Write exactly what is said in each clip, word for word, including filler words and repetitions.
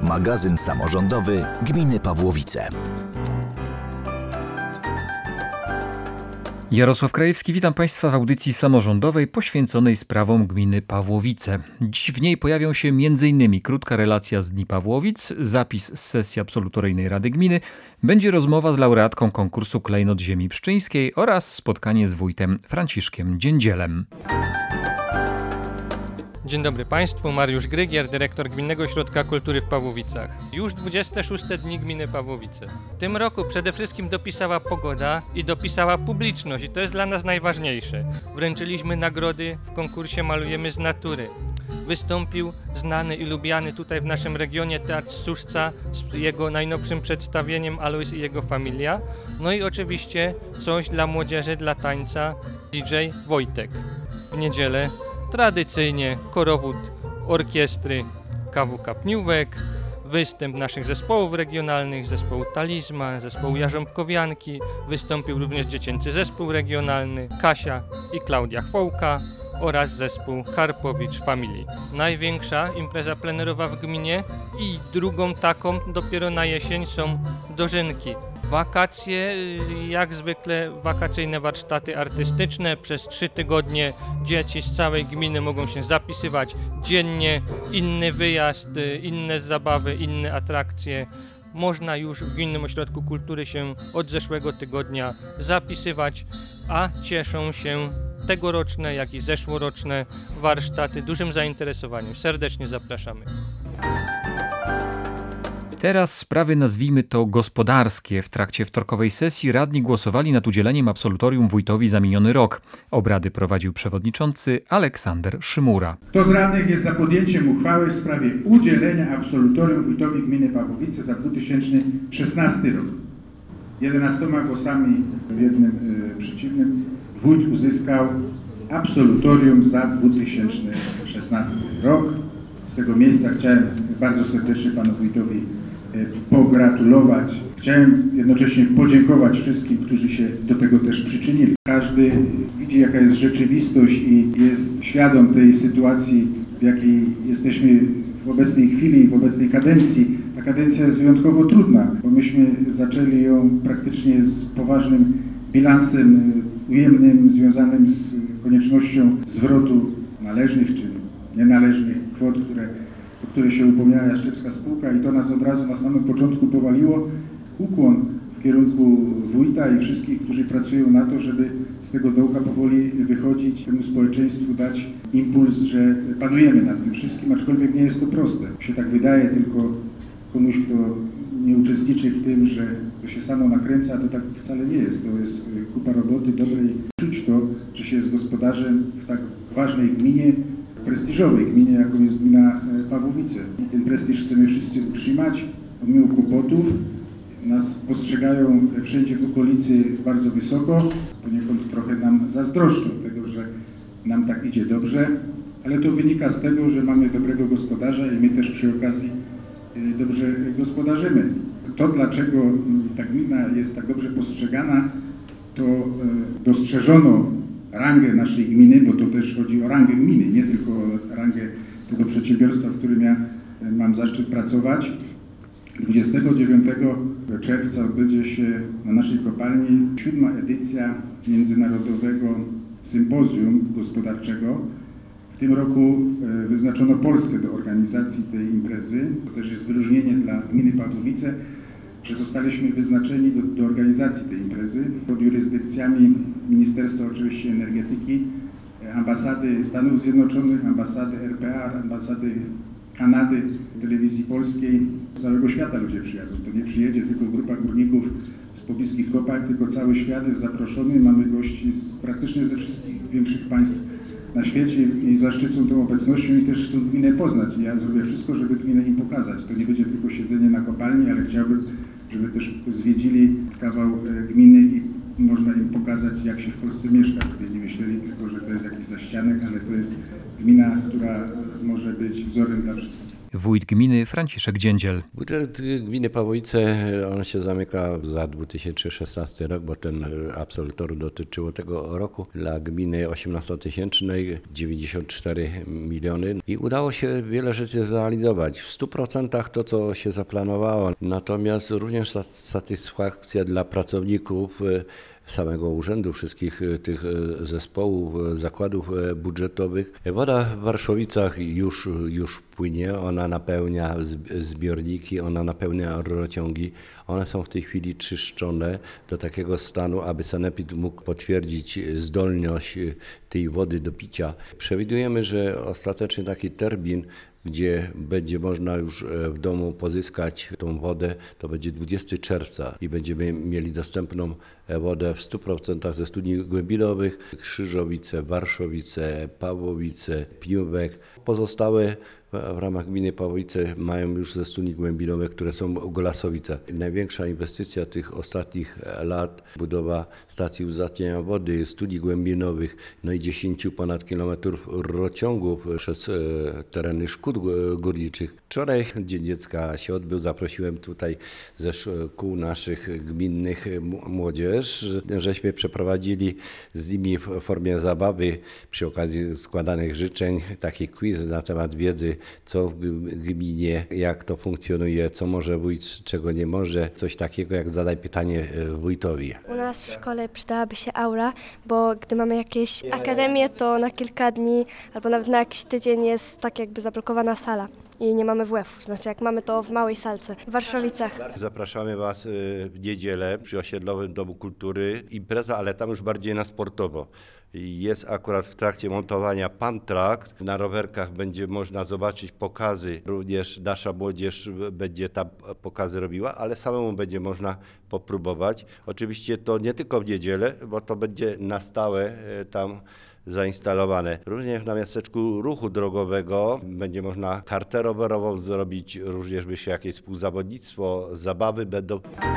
Magazyn samorządowy Gminy Pawłowice. Jarosław Krajewski, witam Państwa w audycji samorządowej poświęconej sprawom gminy Pawłowice. Dziś w niej pojawią się między innymi krótka relacja z Dni Pawłowic, zapis z sesji absolutoryjnej Rady Gminy, będzie rozmowa z laureatką konkursu Klejnot Ziemi Pszczyńskiej oraz spotkanie z wójtem Franciszkiem Dziędzielem. Dzień dobry Państwu, Mariusz Grygier, dyrektor Gminnego Ośrodka Kultury w Pawłowicach. Już dwudzieste szóste dni gminy Pawłowice. W tym roku przede wszystkim dopisała pogoda i dopisała publiczność i to jest dla nas najważniejsze. Wręczyliśmy nagrody w konkursie Malujemy z natury. Wystąpił znany i lubiany tutaj w naszym regionie Teatr Suszca z jego najnowszym przedstawieniem Alois i jego familia. No i oczywiście coś dla młodzieży, dla tańca, D J Wojtek. W niedzielę tradycyjnie korowód orkiestry K W K Pniówek, występ naszych zespołów regionalnych, zespołu Talizman, zespołu Jarząbkowianki, wystąpił również dziecięcy zespół regionalny Kasia i Klaudia Chwołka oraz zespół Karpowicz Family. Największa impreza plenerowa w gminie i drugą taką dopiero na jesień są dożynki. Wakacje, jak zwykle wakacyjne warsztaty artystyczne. Przez trzy tygodnie dzieci z całej gminy mogą się zapisywać dziennie. Inny wyjazd, inne zabawy, inne atrakcje. Można już w Gminnym Ośrodku Kultury się od zeszłego tygodnia zapisywać, a cieszą się tegoroczne, jak i zeszłoroczne warsztaty dużym zainteresowaniem. Serdecznie zapraszamy. Teraz sprawy, nazwijmy to gospodarskie. W trakcie wtorkowej sesji radni głosowali nad udzieleniem absolutorium wójtowi za miniony rok. Obrady prowadził przewodniczący Aleksander Szymura. Kto z radnych jest za podjęciem uchwały w sprawie udzielenia absolutorium wójtowi gminy Pawłowice za dwa tysiące szesnasty rok? jedenastoma głosami w jednym y, przeciwnym wójt uzyskał absolutorium za dwa tysiące szesnasty rok. Z tego miejsca chciałem bardzo serdecznie panu wójtowi pogratulować. Chciałem jednocześnie podziękować wszystkim, którzy się do tego też przyczynili. Każdy widzi, jaka jest rzeczywistość i jest świadom tej sytuacji, w jakiej jesteśmy w obecnej chwili, w obecnej kadencji. Ta kadencja jest wyjątkowo trudna, bo myśmy zaczęli ją praktycznie z poważnym bilansem ujemnym, związanym z koniecznością zwrotu należnych czy nienależnych kwot, które o które się upomniała Jastrzębska Spółka, i to nas od razu na samym początku powaliło. Ukłon w kierunku wójta i wszystkich, którzy pracują na to, żeby z tego dołka powoli wychodzić, temu społeczeństwu dać impuls, że panujemy nad tym wszystkim, aczkolwiek nie jest to proste. Się tak wydaje tylko komuś, kto nie uczestniczy w tym, że to się samo nakręca, to tak wcale nie jest. To jest kupa roboty dobrej. Czuć to, że się jest gospodarzem w tak ważnej gminie, prestiżowej gminie, jaką jest gmina Pawłowice. I ten prestiż chcemy wszyscy utrzymać, pomimo kłopotów. Nas postrzegają wszędzie w okolicy bardzo wysoko, poniekąd trochę nam zazdroszczą tego, że nam tak idzie dobrze, ale to wynika z tego, że mamy dobrego gospodarza i my też przy okazji dobrze gospodarzymy. To, dlaczego ta gmina jest tak dobrze postrzegana, to dostrzeżono rangę naszej gminy, bo to też chodzi o rangę gminy, nie tylko o rangę tego przedsiębiorstwa, w którym ja mam zaszczyt pracować. dwudziestego dziewiątego czerwca odbędzie się na naszej kopalni siódma edycja Międzynarodowego Sympozjum Gospodarczego. W tym roku wyznaczono Polskę do organizacji tej imprezy. To też jest wyróżnienie dla gminy Pawłowice, że zostaliśmy wyznaczeni do, do organizacji tej imprezy pod jurysdykcjami Ministerstwa oczywiście Energetyki, Ambasady Stanów Zjednoczonych, Ambasady R P A, Ambasady Kanady, Telewizji Polskiej. Z całego świata ludzie przyjadą. To nie przyjedzie tylko grupa górników z pobliskich kopalń, tylko cały świat jest zaproszony. Mamy gości z, praktycznie ze wszystkich większych państw na świecie i zaszczycą tą obecnością i też chcą gminę poznać. I ja zrobię wszystko, żeby gminę im pokazać. To nie będzie tylko siedzenie na kopalni, ale chciałbym, żeby też zwiedzili kawał gminy i można im pokazać, jak się w Polsce mieszka. Żeby nie myśleli tylko, że to jest jakiś zaścianek, ale to jest gmina, która może być wzorem dla wszystkich. Wójt gminy Franciszek Dziędziel. Budżet gminy Pawłowice, on się zamyka za dwa tysiące szesnasty rok, bo ten absolutorium dotyczyło tego roku. Dla gminy osiemnastotysięcznej dziewięćdziesiąt cztery miliony i udało się wiele rzeczy zrealizować. W stu procentach to, co się zaplanowało. Natomiast również satysfakcja dla pracowników samego urzędu, wszystkich tych zespołów, zakładów budżetowych. Woda w Warszawicach już, już płynie, ona napełnia zbiorniki, ona napełnia rurociągi. One są w tej chwili czyszczone do takiego stanu, aby sanepid mógł potwierdzić zdolność tej wody do picia. Przewidujemy, że ostatecznie taki termin, gdzie będzie można już w domu pozyskać tą wodę, to będzie dwudziestego czerwca i będziemy mieli dostępną wodę w stu procentach ze studni głębinowych. Krzyżowice, Warszowice, Pawłowice, Pniówek. Pozostałe w ramach gminy Pawłowice mają już ze studni głębinowych, które są w Golasowicach. Największa inwestycja tych ostatnich lat, budowa stacji uzdatniania wody, studni głębinowych, no i dziesięciu ponad kilometrów rurociągów przez tereny szkód górniczych. Wczoraj Dzień Dziecka się odbył, zaprosiłem tutaj ze szkół naszych gminnych młodzież, żeśmy przeprowadzili z nimi w formie zabawy przy okazji składanych życzeń taki quiz na temat wiedzy, co w gminie, jak to funkcjonuje, co może wójt, czego nie może, coś takiego jak zadaj pytanie wójtowi. U nas w szkole przydałaby się aula, bo gdy mamy jakieś akademię, to na kilka dni albo nawet na jakiś tydzień jest tak jakby zablokowana sala i nie mamy W F-ów, znaczy jak mamy to w małej salce w Warszawicach. Zapraszamy Was w niedzielę przy Osiedlowym Domu Kultury. Impreza, ale tam już bardziej na sportowo. Jest akurat w trakcie montowania Pantrakt. Na rowerkach będzie można zobaczyć pokazy. Również nasza młodzież będzie tam pokazy robiła, ale samemu będzie można popróbować. Oczywiście to nie tylko w niedzielę, bo to będzie na stałe tam zainstalowane. Również na miasteczku ruchu drogowego będzie można kartę rowerową zrobić, również by się jakieś współzawodnictwo, zabawy będą.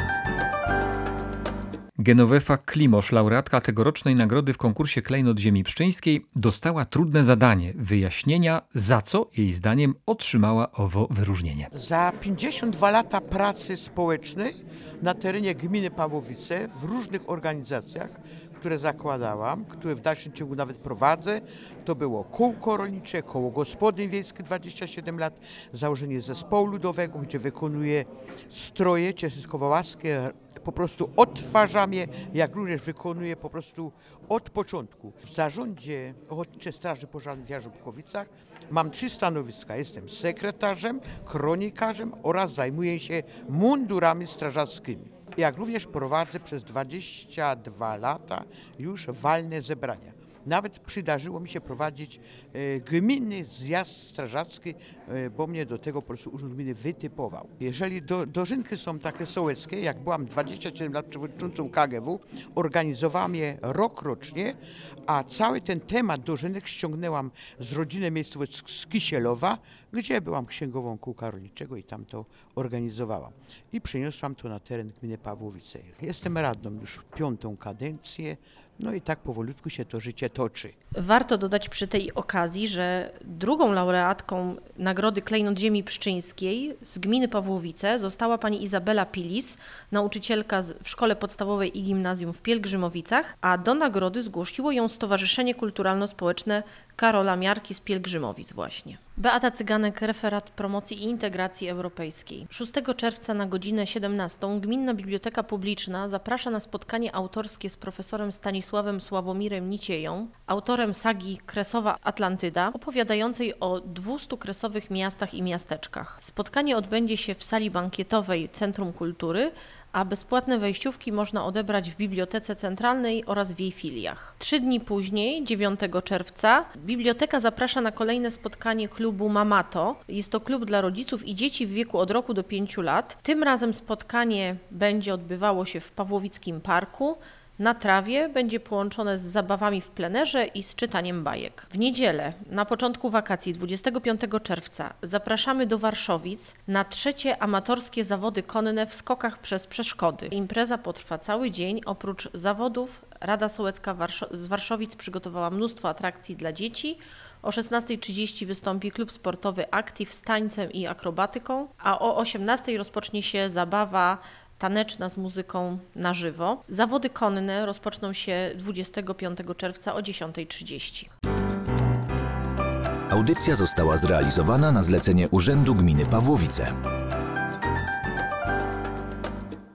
Genovefa Klimosz, laureatka tegorocznej nagrody w konkursie Klejnot Ziemi Pszczyńskiej, dostała trudne zadanie wyjaśnienia, za co jej zdaniem otrzymała owo wyróżnienie. Za pięćdziesiąt dwa lata pracy społecznej na terenie gminy Pawłowice w różnych organizacjach, które zakładałam, które w dalszym ciągu nawet prowadzę. To było kółko rolnicze, koło gospodyń wiejskich dwadzieścia siedem lat, założenie zespołu ludowego, gdzie wykonuję stroje ciesielsko-wałaskie, po prostu odtwarzam je, jak również wykonuję po prostu od początku. W zarządzie Ochotniczej Straży Pożarnej w Jarzębkowicach mam trzy stanowiska. Jestem sekretarzem, kronikarzem oraz zajmuję się mundurami strażackimi. Jak również prowadzę przez dwadzieścia dwa lata już walne zebrania. Nawet przydarzyło mi się prowadzić e, gminny zjazd strażacki, e, bo mnie do tego po prostu urząd gminy wytypował. Jeżeli do, dożynki są takie sołeckie, jak byłam dwadzieścia siedem lat przewodniczącą K G W, organizowałam je rokrocznie, a cały ten temat dożynek ściągnęłam z rodziny miejscowej z Kisielowa, gdzie byłam księgową kółka rolniczego i tam to organizowałam. I przyniosłam to na teren gminy Pawłowice. Jestem radną już piątą kadencję. No i tak powolutku się to życie toczy. Warto dodać przy tej okazji, że drugą laureatką Nagrody Klejnot Ziemi Pszczyńskiej z gminy Pawłowice została pani Izabela Pilis, nauczycielka w szkole podstawowej i gimnazjum w Pielgrzymowicach, a do nagrody zgłosiło ją Stowarzyszenie Kulturalno-Społeczne Karola Miarki z Pielgrzymowic właśnie. Beata Cyganek, referat promocji i integracji europejskiej. szóstego czerwca na godzinę siedemnastą Gminna Biblioteka Publiczna zaprasza na spotkanie autorskie z profesorem Stanisławem Sławomirem Nicieją, autorem sagi Kresowa Atlantyda, opowiadającej o dwustu kresowych miastach i miasteczkach. Spotkanie odbędzie się w sali bankietowej Centrum Kultury, a bezpłatne wejściówki można odebrać w Bibliotece Centralnej oraz w jej filiach. Trzy dni później, dziewiątego czerwca, biblioteka zaprasza na kolejne spotkanie klubu Mamato. Jest to klub dla rodziców i dzieci w wieku od roku do pięciu lat. Tym razem spotkanie będzie odbywało się w Pawłowickim Parku. Na trawie będzie połączone z zabawami w plenerze i z czytaniem bajek. W niedzielę, na początku wakacji, dwudziestego piątego czerwca, zapraszamy do Warszowic na trzecie amatorskie zawody konne w skokach przez przeszkody. Impreza potrwa cały dzień. Oprócz zawodów Rada Sołecka z Warszowic przygotowała mnóstwo atrakcji dla dzieci O szesnastej trzydzieści wystąpi klub sportowy Active z tańcem i akrobatyką, a o osiemnastej rozpocznie się zabawa taneczna z muzyką na żywo. Zawody konne rozpoczną się dwudziestego piątego czerwca o dziesiątej trzydzieści. Audycja została zrealizowana na zlecenie Urzędu Gminy Pawłowice.